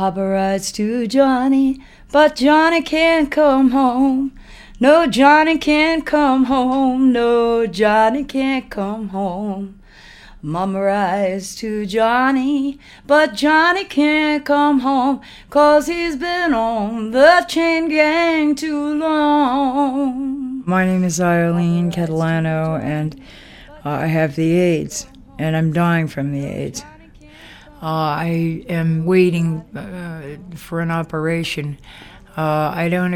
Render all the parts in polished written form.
Papa writes to Johnny, but Johnny can't come home. No, Johnny can't come home. No, Johnny can't come home. Mama writes to Johnny, but Johnny can't come home, 'cause he's been on the chain gang too long. My name is Eileen Catalano, and I have the AIDS, and I'm dying from the AIDS. I am waiting for an operation. I don't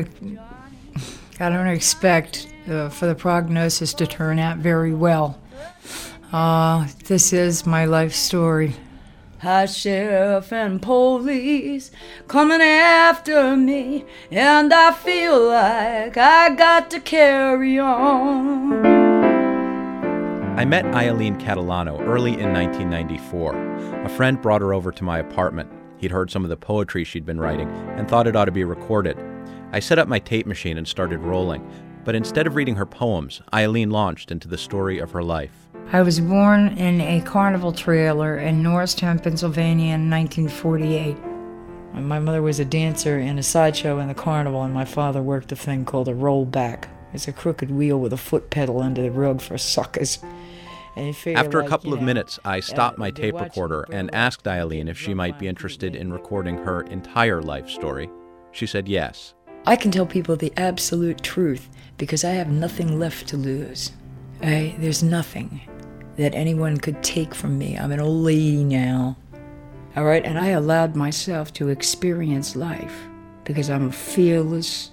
expect for the prognosis to turn out very well. This is my life story. High sheriff and police coming after me, and I feel like I got to carry on. I met Eileen Catalano early in 1994. A friend brought her over to my apartment. He'd heard some of the poetry she'd been writing and thought it ought to be recorded. I set up my tape machine and started rolling, but instead of reading her poems, Eileen launched into the story of her life. I was born in a carnival trailer in Norristown, Pennsylvania in 1948. My mother was a dancer in a sideshow in the carnival, and my father worked a thing called a rollback. It's a crooked wheel with a foot pedal under the rug for suckers. After a couple of minutes, I stopped my tape recorder and asked Eileen if she might be interested in recording her entire life story. She said yes. I can tell people the absolute truth because I have nothing left to lose. There's nothing that anyone could take from me. I'm an old lady now. All right, and I allowed myself to experience life because I'm a fearless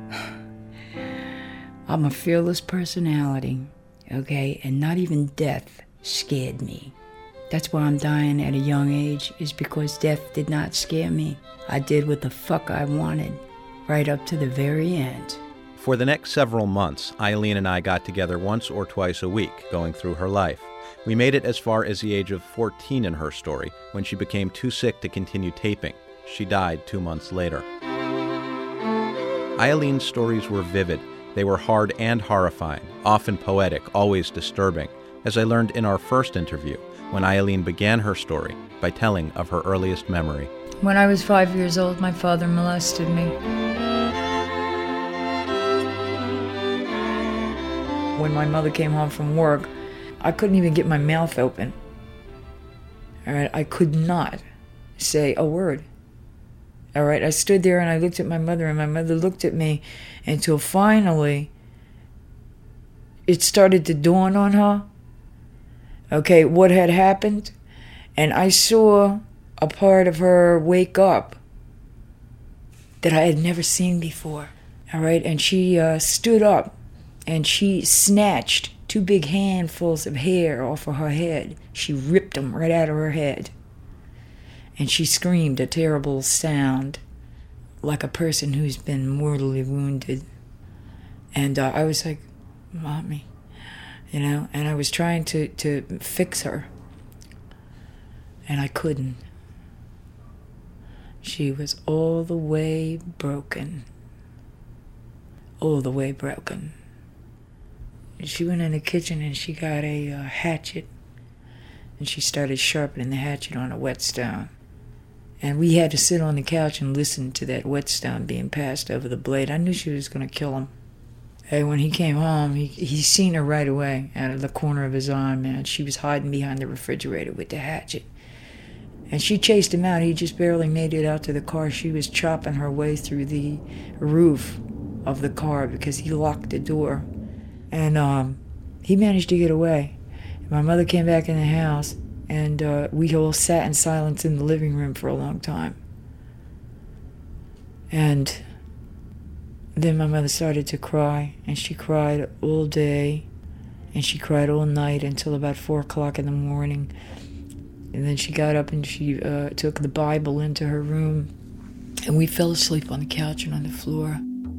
personality, okay? And not even death scared me. That's why I'm dying at a young age, is because death did not scare me. I did what the fuck I wanted, right up to the very end. For the next several months, Eileen and I got together once or twice a week, going through her life. We made it as far as the age of 14 in her story, when she became too sick to continue taping. She died 2 months later. Eileen's stories were vivid. They were hard and horrifying, often poetic, always disturbing, as I learned in our first interview, when Eileen began her story by telling of her earliest memory. When I was 5 years old, my father molested me. When my mother came home from work, I couldn't even get my mouth open. All right, I could not say a word. All right, I stood there and I looked at my mother, and my mother looked at me until finally it started to dawn on her, okay, what had happened. And I saw a part of her wake up that I had never seen before. All right, and she stood up and she snatched 2 big handfuls of hair off of her head. She ripped them right out of her head. And she screamed a terrible sound, like a person who's been mortally wounded. And I was like, Mommy, you know, and I was trying to fix her. And I couldn't. She was all the way broken. All the way broken. She went in the kitchen and she got a hatchet, and she started sharpening the hatchet on a whetstone. And we had to sit on the couch and listen to that whetstone being passed over the blade. I knew she was going to kill him. Hey, when he came home, he seen her right away out of the corner of his eye, man. She was hiding behind the refrigerator with the hatchet. And she chased him out. He just barely made it out to the car. She was chopping her way through the roof of the car because he locked the door. And he managed to get away. My mother came back in the house, and we all sat in silence in the living room for a long time. And then my mother started to cry, and she cried all day, and she cried all night until about 4 o'clock in the morning. And then she got up and she took the Bible into her room, and we fell asleep on the couch and on the floor.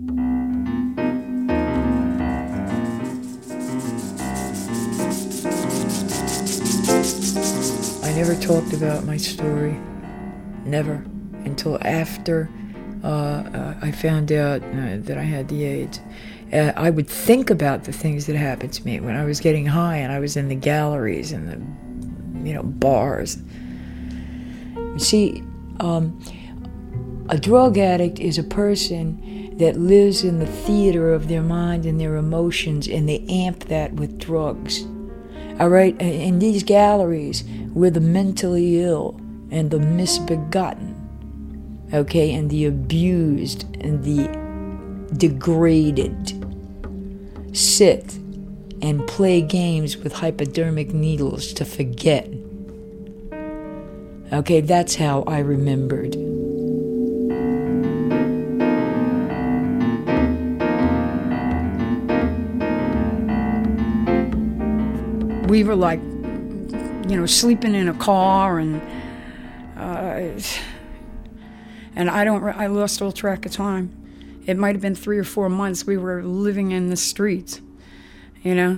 I never talked about my story, never, until after I found out that I had the AIDS. I would think about the things that happened to me when I was getting high and I was in the galleries and the, bars. See, A drug addict is a person that lives in the theater of their mind and their emotions, and they amp that with drugs. All right? In these galleries, we're the mentally ill and the misbegotten, okay, and the abused and the degraded sit and play games with hypodermic needles to forget. Okay, that's how I remembered. We were like, sleeping in a car, and I lost all track of time. It might have been 3 or 4 months we were living in the streets, And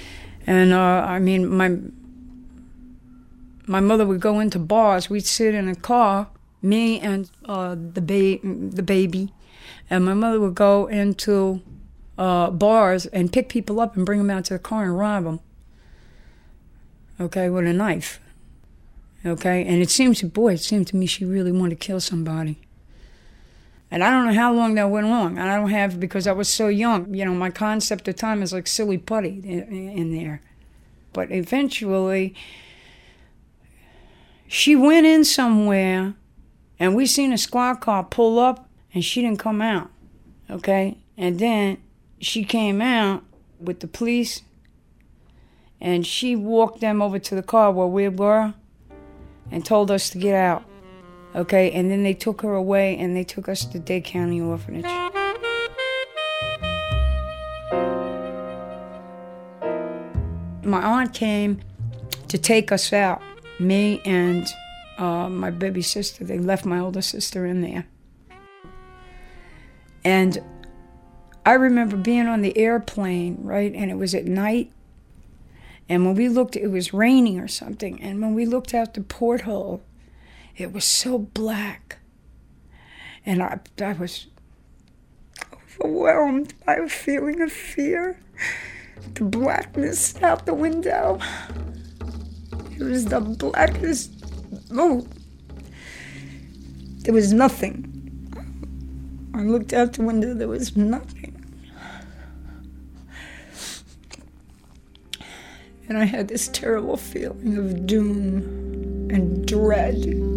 my mother would go into bars. We'd sit in a car, me and the baby, and my mother would go into bars and pick people up and bring them out to the car and rob them. Okay, with a knife. Okay, and it seemed to me she really wanted to kill somebody. And I don't know how long that went on. And I don't have, because I was so young. My concept of time is like silly putty in there. But eventually, she went in somewhere, and we seen a squad car pull up, and she didn't come out. Okay, and then she came out with the police, and she walked them over to the car where we were and told us to get out. Okay, and then they took her away and they took us to Dade County Orphanage. My aunt came to take us out, me and my baby sister. They left my older sister in there. And I remember being on the airplane, right, and it was at night. And when we looked, it was raining or something. And when we looked out the porthole, it was so black. And I was overwhelmed by a feeling of fear. The blackness out the window. It was the blackest. Oh, there was nothing. I looked out the window, there was nothing. And I had this terrible feeling of doom and dread.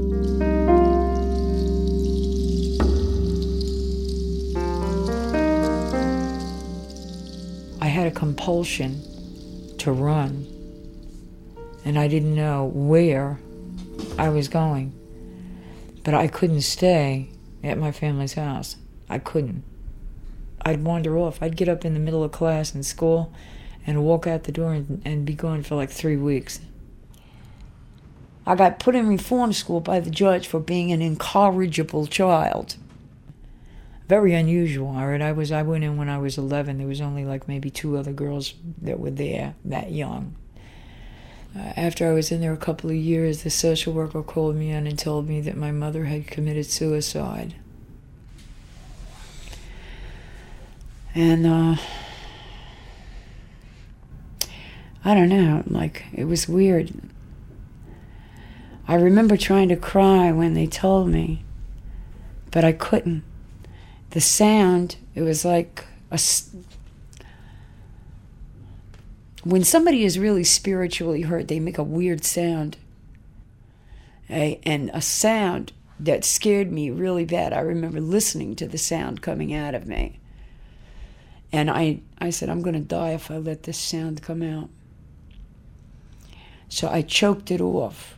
I had a compulsion to run, and I didn't know where I was going. But I couldn't stay at my family's house. I couldn't. I'd wander off. I'd get up in the middle of class in school and walk out the door and be gone for like 3 weeks. I got put in reform school by the judge for being an incorrigible child. Very unusual, all right? I went in when I was 11. There was only like maybe 2 other girls that were there that young. After I was in there a couple of years, the social worker called me in and told me that my mother had committed suicide. And I don't know, like, it was weird. I remember trying to cry when they told me, but I couldn't. The sound, it was like when somebody is really spiritually hurt, they make a weird sound. And a sound that scared me really bad. I remember listening to the sound coming out of me. And I said, I'm going to die if I let this sound come out. So I choked it off.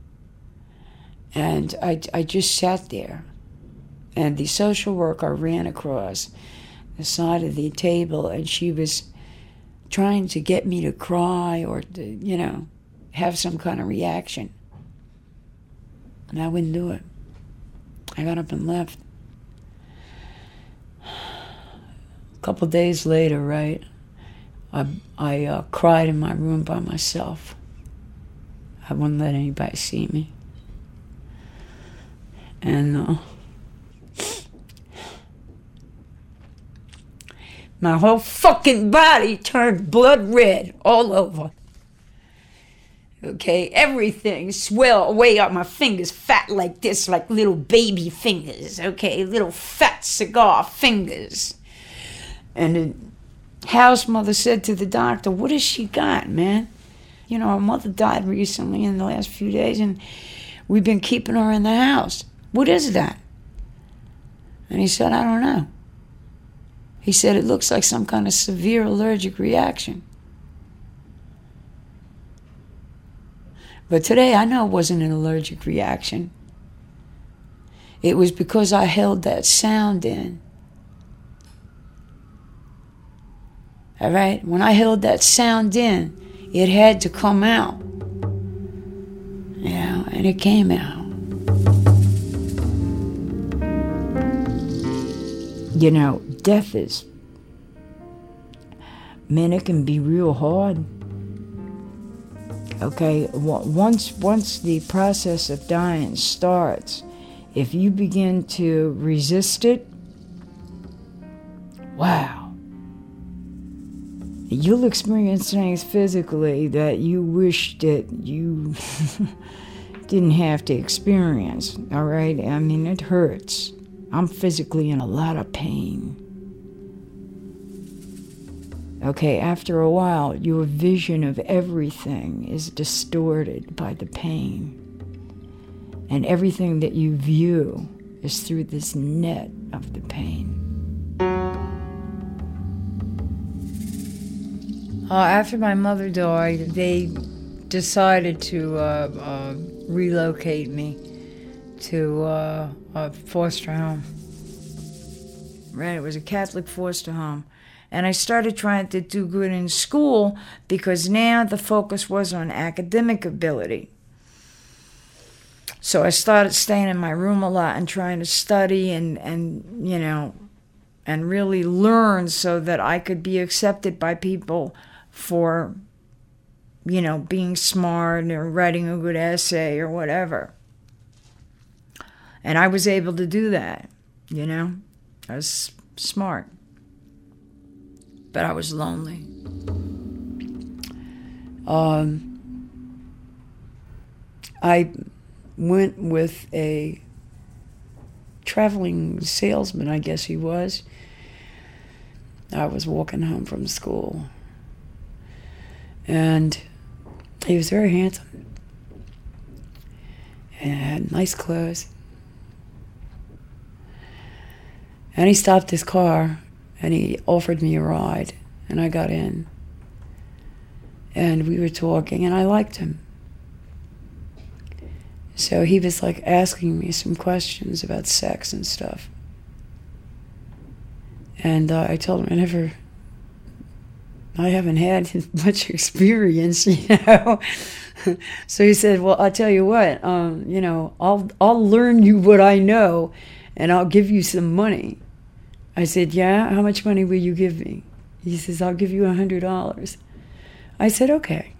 And I just sat there. And the social worker ran across the side of the table, and she was trying to get me to cry or to, have some kind of reaction. And I wouldn't do it. I got up and left. A couple days later, right, I cried in my room by myself. I wouldn't let anybody see me. And my whole fucking body turned blood red all over. Okay, everything swell way up my fingers, fat like this, like little baby fingers, okay, little fat cigar fingers. And the house mother said to the doctor, what has she got, man? You know, her mother died recently in the last few days, and we've been keeping her in the house. What is that? And he said, I don't know. He said, it looks like some kind of severe allergic reaction. But today I know it wasn't an allergic reaction. It was because I held that sound in. All right? When I held that sound in, it had to come out. You know, and it came out. You know, death is, man, it can be real hard. Okay, once the process of dying starts, if you begin to resist it, wow, you'll experience things physically that you wish that you didn't have to experience, all right? I mean, it hurts. I'm physically in a lot of pain. Okay, after a while, your vision of everything is distorted by the pain. And everything that you view is through this net of the pain. After my mother died, they decided to relocate me to a foster home. Right, it was a Catholic foster home. And I started trying to do good in school because now the focus was on academic ability. So I started staying in my room a lot and trying to study and you know, and really learn so that I could be accepted by people for, you know, being smart or writing a good essay or whatever. And I was able to do that, you know. I was smart. But I was lonely. I went with a traveling salesman, I guess he was. I was walking home from school. And he was very handsome. And had nice clothes. And he stopped his car. And he offered me a ride, and I got in. And we were talking, and I liked him. So he was like asking me some questions about sex and stuff. And I told him I haven't had much experience, you know. So he said, well, I'll tell you what, you know, I'll learn you what I know, and I'll give you some money. I said, yeah, how much money will you give me? He says, I'll give you $100. I said, okay.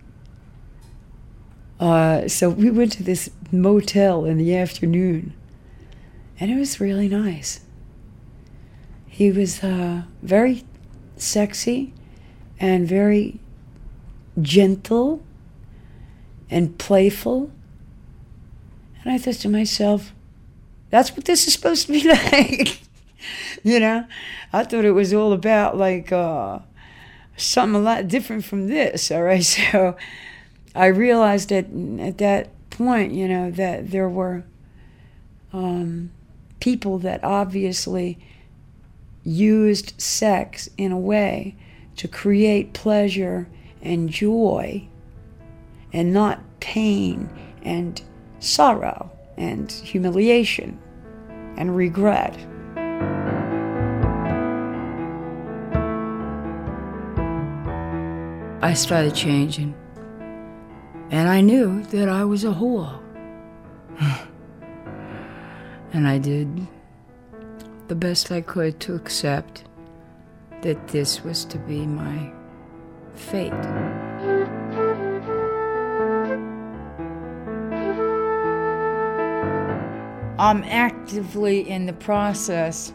So we went to this motel in the afternoon, and it was really nice. He was very sexy and very gentle and playful. And I thought to myself, that's what this is supposed to be like. You know, I thought it was all about like something a lot different from this, all right? So I realized that at that point, you know, that there were people that obviously used sex in a way to create pleasure and joy and not pain and sorrow and humiliation and regret. I started changing, and I knew that I was a whore. And I did the best I could to accept that this was to be my fate. I'm actively in the process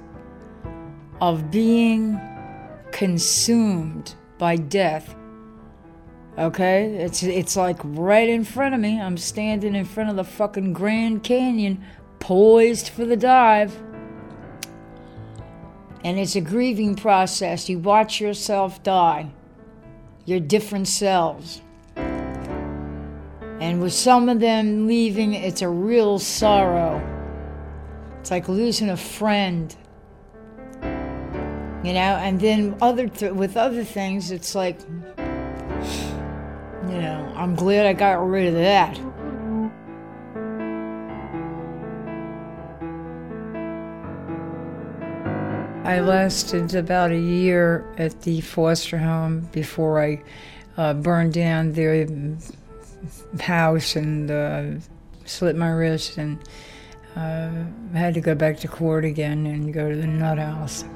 of being consumed by death Okay? It's like right in front of me. I'm standing in front of the fucking Grand Canyon, poised for the dive. And it's a grieving process. You watch yourself die. Your different selves. And with some of them leaving, it's a real sorrow. It's like losing a friend. You know, and then with other things, it's like, you know, I'm glad I got rid of that. I lasted about a year at the foster home before I burned down their house and slit my wrist, and had to go back to court again and go to the nut house.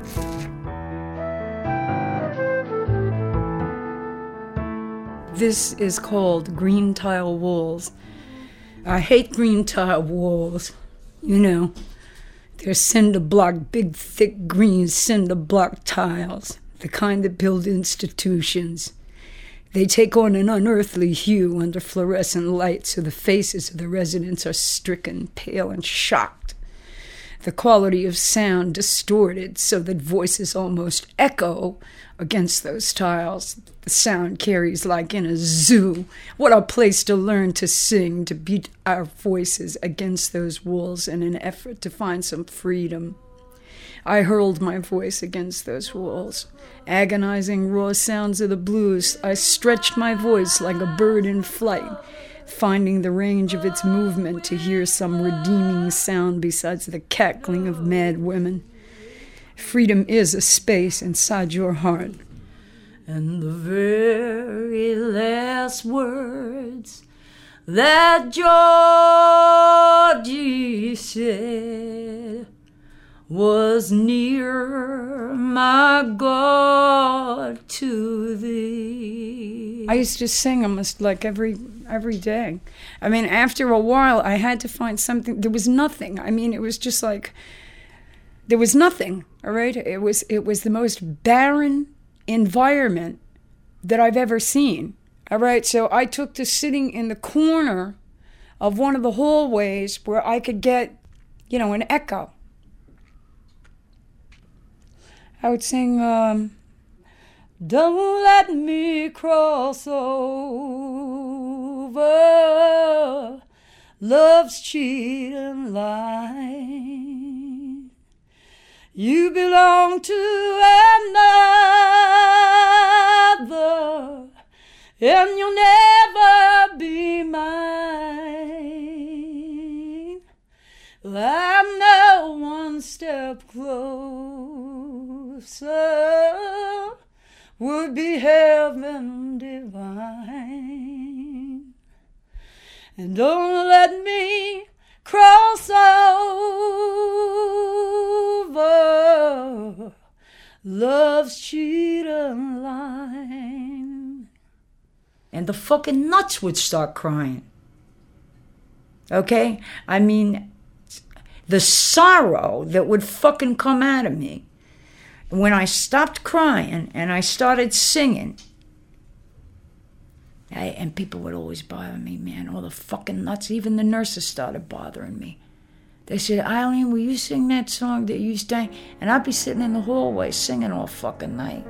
This is called green tile walls. I hate green tile walls, you know. They're cinder block, big, thick, green cinder block tiles, the kind that build institutions. They take on an unearthly hue under fluorescent light, so the faces of the residents are stricken, pale, and shocked. The quality of sound distorted so that voices almost echo against those tiles. The sound carries like in a zoo. What a place to learn to sing, to beat our voices against those walls in an effort to find some freedom. I hurled my voice against those walls. Agonizing raw sounds of the blues, I stretched my voice like a bird in flight, finding the range of its movement to hear some redeeming sound besides the cackling of mad women. Freedom is a space inside your heart. And the very last words that Georgie said was near my God to thee. I used to sing almost like every day. I mean, after a while, I had to find something. There was nothing. I mean, it was just like, there was nothing, all right? It was the most barren environment that I've ever seen, all right? So I took to sitting in the corner of one of the hallways where I could get, you know, an echo. I would sing, don't let me cross over love's cheating line. You belong to another, and you'll never be mine. I'm no one step closer, would be heaven divine. And don't let me cross over love's cheating line. And the fucking nuts would start crying. Okay? I mean, the sorrow that would fucking come out of me when I stopped crying and I started singing. And people would always bother me, man, all the fucking nuts. Even the nurses started bothering me. They said, Eileen, will you sing that song that you sang? And I'd be sitting in the hallway singing all fucking night.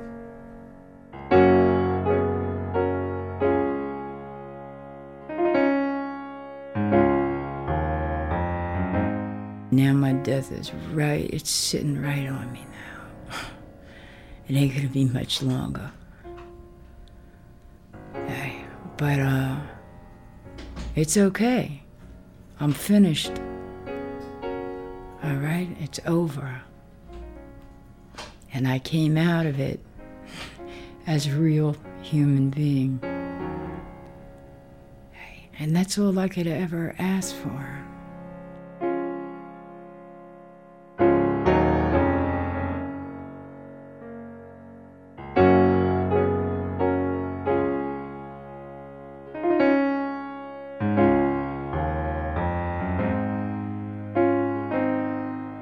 Now my death is right, it's sitting right on me now. It ain't gonna be much longer. Hey, but it's okay. I'm finished. All right, it's over. And I came out of it as a real human being. Hey, and that's all I could ever ask for.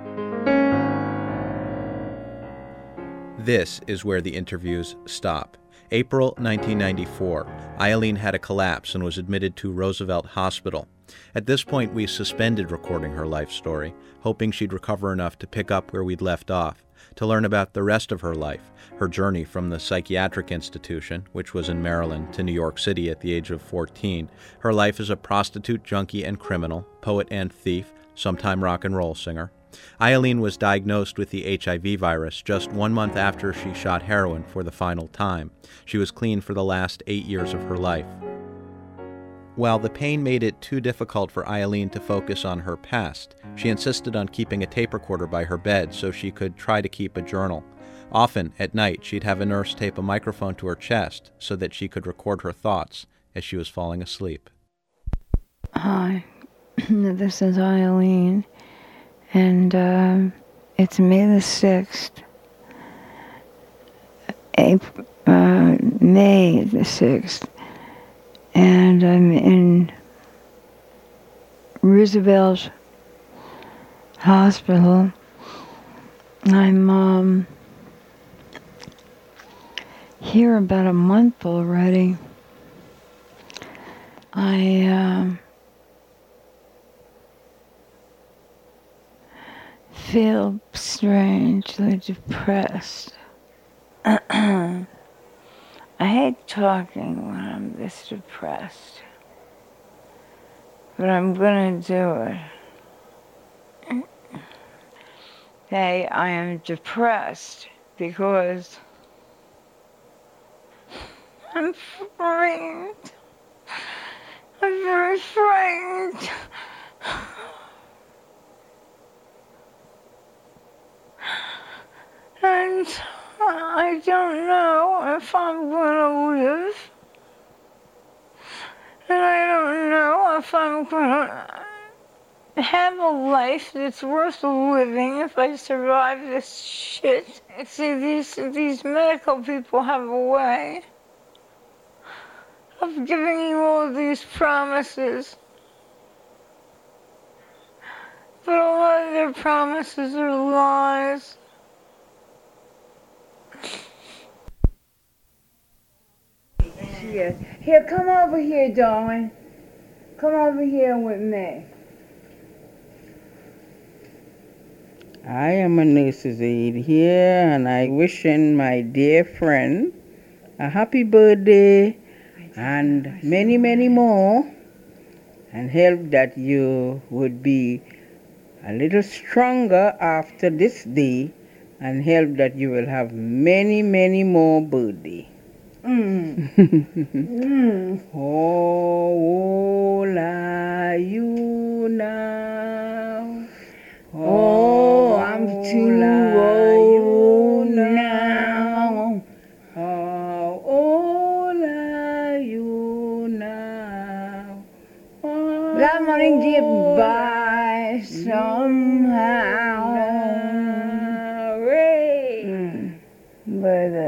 This is where the interviews stop. April 1994. Eileen had a collapse and was admitted to Roosevelt Hospital. At this point, we suspended recording her life story, hoping she'd recover enough to pick up where we'd left off, to learn about the rest of her life, her journey from the psychiatric institution, which was in Maryland, to New York City at the age of 14, her life as a prostitute, junkie, and criminal, poet and thief, sometime rock and roll singer. Eileen was diagnosed with the HIV virus just 1 month after she shot heroin for the final time. She was clean for the last 8 years of her life. While the pain made it too difficult for Eileen to focus on her past, she insisted on keeping a tape recorder by her bed so she could try to keep a journal. Often, at night, she'd have a nurse tape a microphone to her chest so that she could record her thoughts as she was falling asleep. Hi, this is Eileen, and it's May the 6th. May the 6th. And I'm in Roosevelt Hospital. I'm here about a month already. I feel strangely depressed. I hate talking when I'm this depressed, but I'm gonna do it. Hey, I am depressed because I'm frightened. I'm very frightened. And I don't know if I'm gonna live. And I don't know if I'm gonna have a life that's worth living if I survive this shit. See, these medical people have a way of giving you all these promises. But a lot of their promises are lies. Here, come over here, darling. Come over here with me. I am a nurse's aide here, and I wishing my dear friend a happy birthday and many, many more, and hope that you would be a little stronger after this day, and hope that you will have many, many more birthdays. How old are you now? Oh, I'm too old now. How old are you now? But I'm gonna get by somehow. But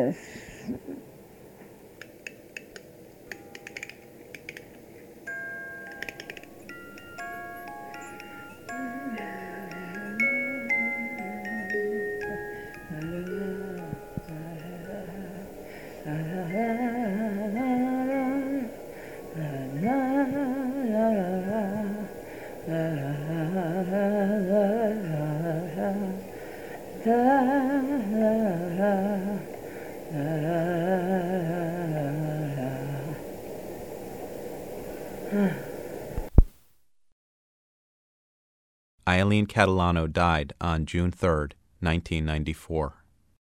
Eileen Catalano died on June 3rd, 1994.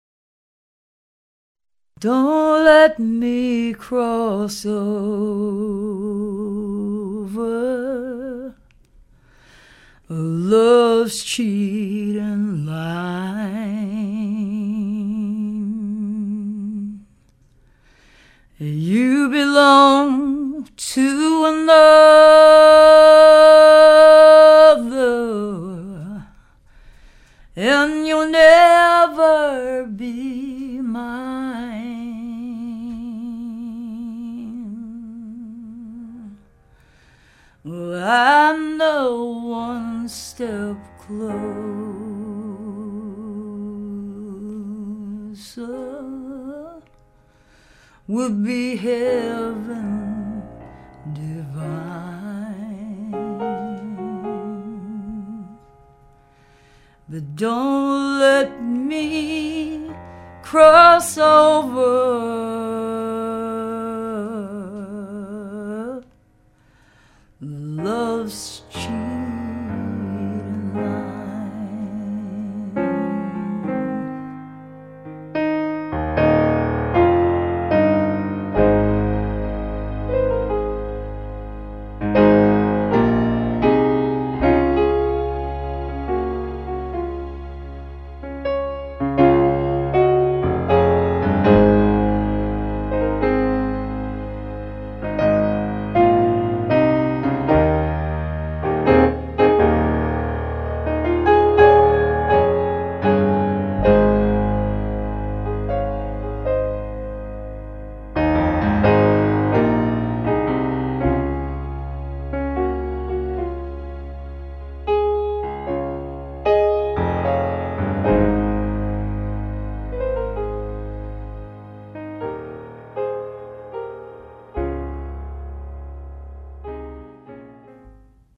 Don't let me cross over love's cheating line. You belong to another, and you'll never be mine. Well, I'm no one step closer, would be heaven divine. But don't let me cross over